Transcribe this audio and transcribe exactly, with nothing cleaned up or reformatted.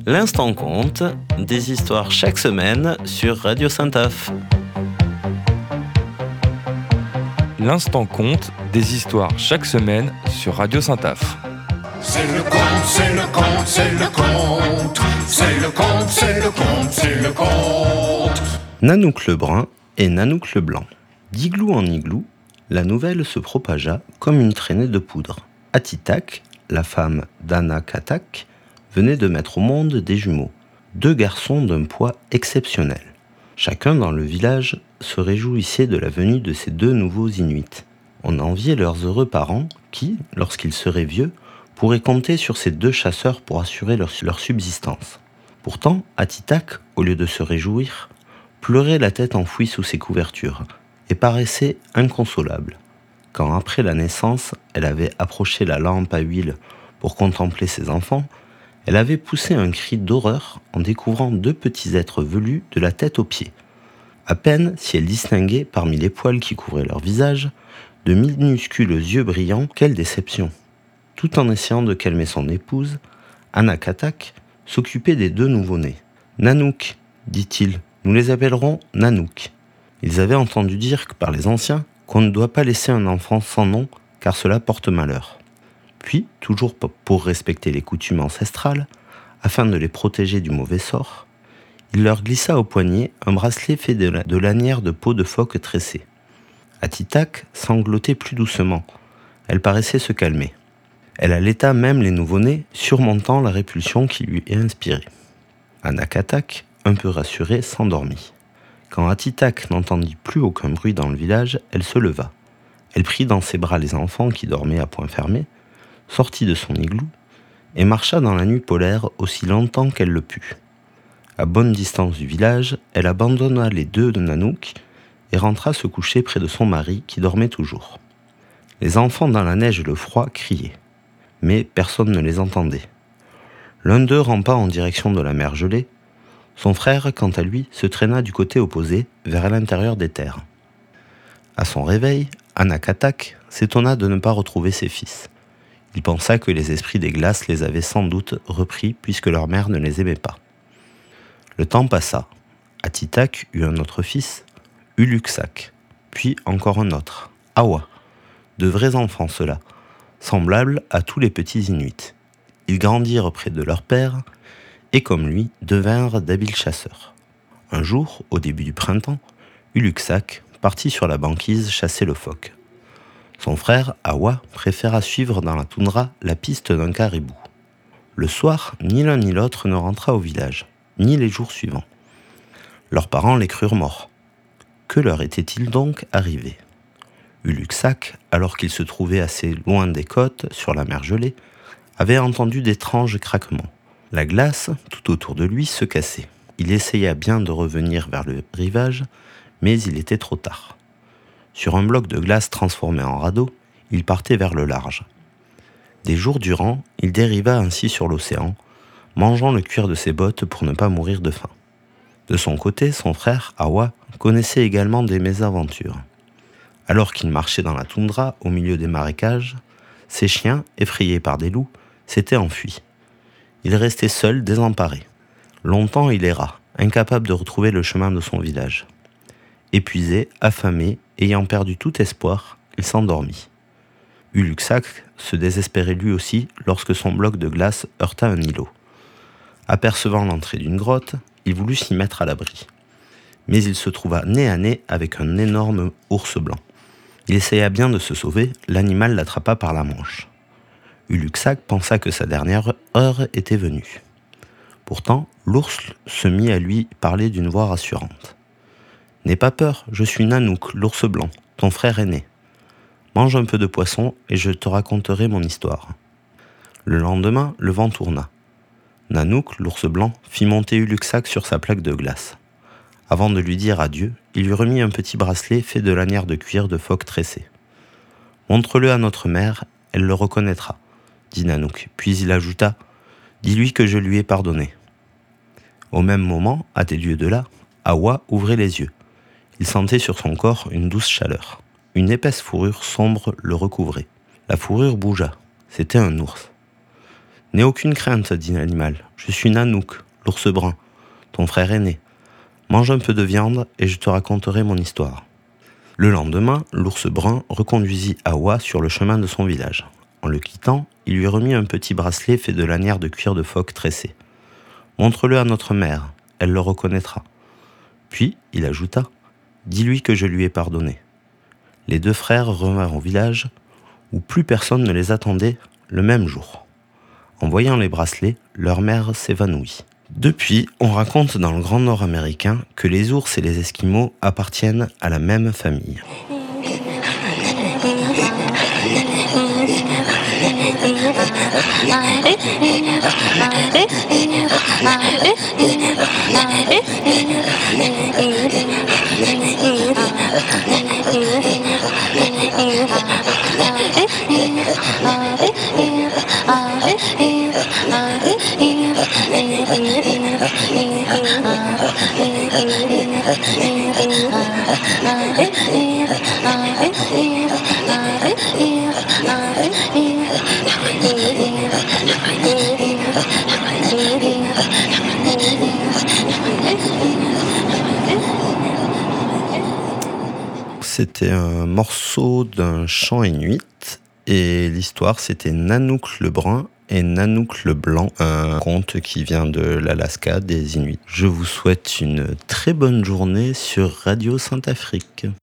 L'instant compte, des histoires chaque semaine sur Radio Saint-Af. L'instant compte, des histoires chaque semaine sur Radio Saint-Af. C'est le conte, c'est le conte, c'est le conte. C'est le conte, c'est le conte, c'est le conte. Nanouk le brun et Nanouk le blanc. D'igloo en igloo, la nouvelle se propagea comme une traînée de poudre. Atitak, la femme d'Anakatak, venait de mettre au monde des jumeaux, deux garçons d'un poids exceptionnel. Chacun dans le village se réjouissait de la venue de ces deux nouveaux Inuits. On enviait leurs heureux parents qui, lorsqu'ils seraient vieux, pourraient compter sur ces deux chasseurs pour assurer leur, leur subsistance. Pourtant, Atitak, au lieu de se réjouir, pleurait la tête enfouie sous ses couvertures et paraissait inconsolable. Quand après la naissance, elle avait approché la lampe à huile pour contempler ses enfants, elle avait poussé un cri d'horreur en découvrant deux petits êtres velus de la tête aux pieds. À peine si elle distinguait, parmi les poils qui couvraient leur visage, de minuscules yeux brillants. Quelle déception! Tout en essayant de calmer son épouse, Anakatak s'occupait des deux nouveau-nés. « Nanouk, dit-il, nous les appellerons Nanouk. » Ils avaient entendu dire que par les anciens qu'on ne doit pas laisser un enfant sans nom car cela porte malheur. Puis, toujours pour respecter les coutumes ancestrales, afin de les protéger du mauvais sort, il leur glissa au poignet un bracelet fait de, la, de lanières de peau de phoque tressée. Atitak sanglotait plus doucement. Elle paraissait se calmer. Elle allaita même les nouveau-nés, surmontant la répulsion qui lui est inspirée. Anakatak, un peu rassurée, s'endormit. Quand Atitak n'entendit plus aucun bruit dans le village, elle se leva. Elle prit dans ses bras les enfants qui dormaient à poing fermé, sortit de son igloo et marcha dans la nuit polaire aussi longtemps qu'elle le put. À bonne distance du village, elle abandonna les deux de Nanouk et rentra se coucher près de son mari qui dormait toujours. Les enfants dans la neige et le froid criaient, mais personne ne les entendait. L'un d'eux rampa en direction de la mer gelée. Son frère, quant à lui, se traîna du côté opposé, vers l'intérieur des terres. À son réveil, Anakatak s'étonna de ne pas retrouver ses fils. Il pensa que les esprits des glaces les avaient sans doute repris puisque leur mère ne les aimait pas. Le temps passa. Atitak eut un autre fils, Uluksak, puis encore un autre, Awa. De vrais enfants ceux-là, semblables à tous les petits Inuits. Ils grandirent près de leur père et comme lui devinrent d'habiles chasseurs. Un jour, au début du printemps, Uluksak partit sur la banquise chasser le phoque. Son frère, Awa, préféra suivre dans la toundra la piste d'un caribou. Le soir, ni l'un ni l'autre ne rentra au village, ni les jours suivants. Leurs parents les crurent morts. Que leur était-il donc arrivé ? Uluksak, alors qu'il se trouvait assez loin des côtes, sur la mer gelée, avait entendu d'étranges craquements. La glace, tout autour de lui, se cassait. Il essaya bien de revenir vers le rivage, mais il était trop tard. Sur un bloc de glace transformé en radeau, il partait vers le large. Des jours durant, il dériva ainsi sur l'océan, mangeant le cuir de ses bottes pour ne pas mourir de faim. De son côté, son frère, Awa, connaissait également des mésaventures. Alors qu'il marchait dans la toundra, au milieu des marécages, ses chiens, effrayés par des loups, s'étaient enfuis. Il restait seul, désemparé. Longtemps il erra, incapable de retrouver le chemin de son village. Épuisé, affamé, ayant perdu tout espoir, il s'endormit. Uluksak se désespérait lui aussi lorsque son bloc de glace heurta un îlot. Apercevant l'entrée d'une grotte, il voulut s'y mettre à l'abri. Mais il se trouva nez à nez avec un énorme ours blanc. Il essaya bien de se sauver, l'animal l'attrapa par la manche. Uluksak pensa que sa dernière heure était venue. Pourtant, l'ours se mit à lui parler d'une voix rassurante. « N'aie pas peur, je suis Nanouk, l'ours blanc, ton frère aîné. Mange un peu de poisson et je te raconterai mon histoire. » Le lendemain, le vent tourna. Nanouk, l'ours blanc, fit monter Uluksak sur sa plaque de glace. Avant de lui dire adieu, il lui remit un petit bracelet fait de lanières de cuir de phoque tressé. « Montre-le à notre mère, elle le reconnaîtra, » dit Nanouk, puis il ajouta « Dis-lui que je lui ai pardonné. » Au même moment, à des lieues de là, Awa ouvrait les yeux. Il sentait sur son corps une douce chaleur. Une épaisse fourrure sombre le recouvrait. La fourrure bougea. C'était un ours. « N'aie aucune crainte, dit l'animal. Je suis Nanook, l'ours brun, ton frère aîné. Mange un peu de viande et je te raconterai mon histoire. » Le lendemain, l'ours brun reconduisit Awa sur le chemin de son village. En le quittant, il lui remit un petit bracelet fait de lanières de cuir de phoque tressé. « Montre-le à notre mère, elle le reconnaîtra. » Puis, il ajouta, « Dis-lui que je lui ai pardonné. » Les deux frères revinrent au village, où plus personne ne les attendait le même jour. En voyant les bracelets, leur mère s'évanouit. Depuis, on raconte dans le Grand Nord américain que les ours et les esquimaux appartiennent à la même famille. C'était un morceau d'un chant inuit et l'histoire c'était Nanook le brun et Nanook le blanc, un conte qui vient de l'Alaska des Inuits. Je vous souhaite une très bonne journée sur Radio Sainte-Afrique.